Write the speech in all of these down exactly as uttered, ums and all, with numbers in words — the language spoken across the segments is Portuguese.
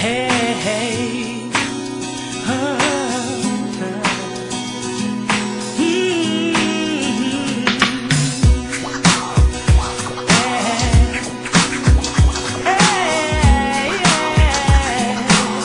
Hey, hey. Ah, ah. Mm-hmm. Hey, hey, yeah.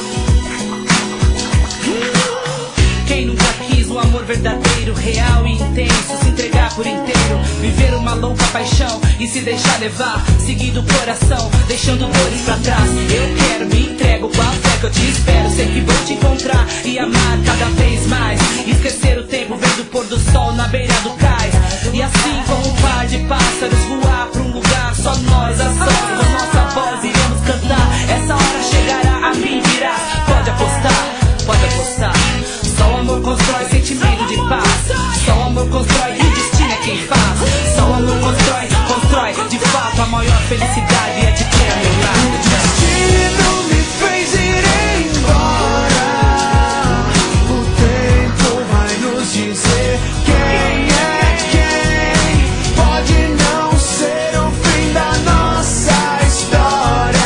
Quem nunca quis um amor verdadeiro, real e intenso, se entregar por inteiro, viver uma louca paixão e se deixar levar, seguindo o coração, deixando dores pra trás. Eu quero, me entrego, qual fé que eu te espero, sei que vou te encontrar e amar cada vez mais, esquecer o tempo vendo o pôr do sol na beira do cais, e assim como um par de pássaros voar pra um lugar só nós a sós, com nossa voz iremos cantar, essa hora chegará, a mim virás, pode apostar, pode apostar. Só o amor constrói sentimento de paz, só o amor constrói e o destino é quem faz, só o amor constrói, constrói de fato a maior felicidade é de ter a meu lado. O destino me fez ir embora, o tempo vai nos dizer quem é quem, pode não ser o fim da nossa história.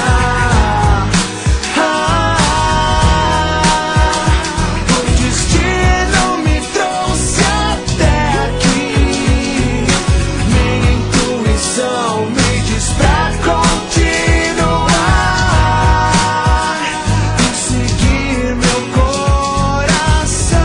Ah, o destino me trouxe até aqui, minha intuição me diz pra continuar e seguir meu coração.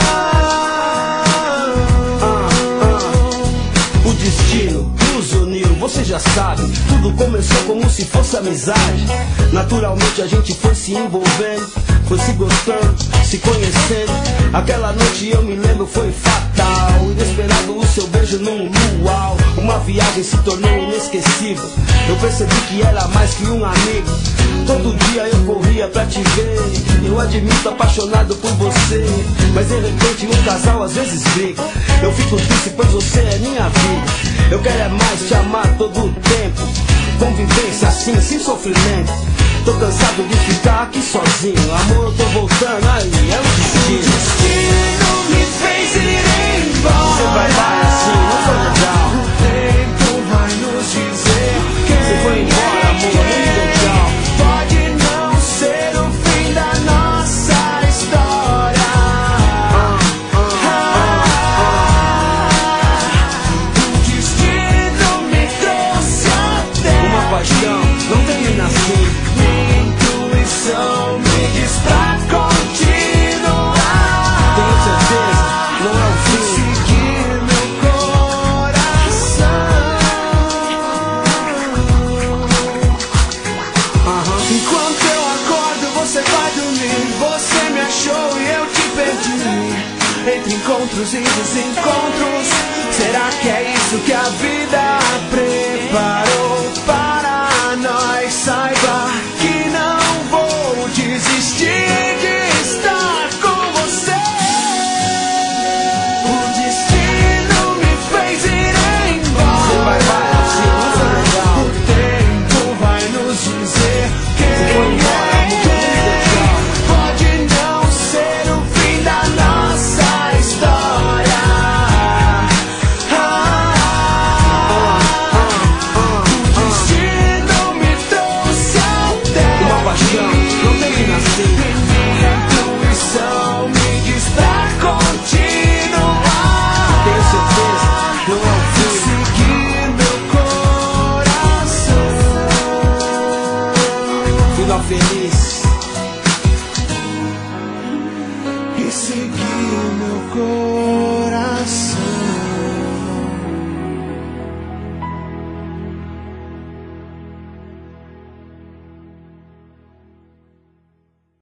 Ah, ah. O destino nos uniu, você já sabe. Tudo começou como se fosse amizade. Naturalmente a gente foi se envolvendo, foi se gostando, se conhecendo. Aquela noite eu me lembro foi fatal, inesperado o seu beijo num luau. Uma viagem se tornou inesquecível, eu percebi que era mais que um amigo. Todo dia eu corria pra te ver, eu admito apaixonado por você. Mas de repente um casal às vezes briga, eu fico triste pois você é minha vida. Eu quero é mais te amar todo o tempo, convivência assim, sem sofrimento. Tô cansado de ficar aqui sozinho, amor eu tô voltando, aí é o destino. O destino me fez ir embora, você vai, vai assim, não foi legal. O tempo vai nos dizer quem você foi embora, amor, não me deu tchau. Pode não ser o fim da nossa história. Ah, ah, ah, o destino me trouxe até uma paixão, não termina assim. Minha intuição me diz pra continuar. Tenho certeza, não é o fim. Seguir meu coração. Aham. Enquanto eu acordo, você vai dormir. Você me achou e eu te perdi. Entre encontros e desencontros, será que é isso que a vida preparou para nós? Saiba que não vou desistir de estar com você. O destino me fez ir embora, você vai, vai assim, não foi legal. O tempo vai nos dizer quem você foi embora, é quem. Pode não ser o fim da nossa história. Ah, ah, ah, o destino me trouxe até uma paixão, não termina assim. Minha intuição me diz pra continuar. Tenho certeza, não é o fim. Seguir meu coração. Final feliz e seguir meu coração.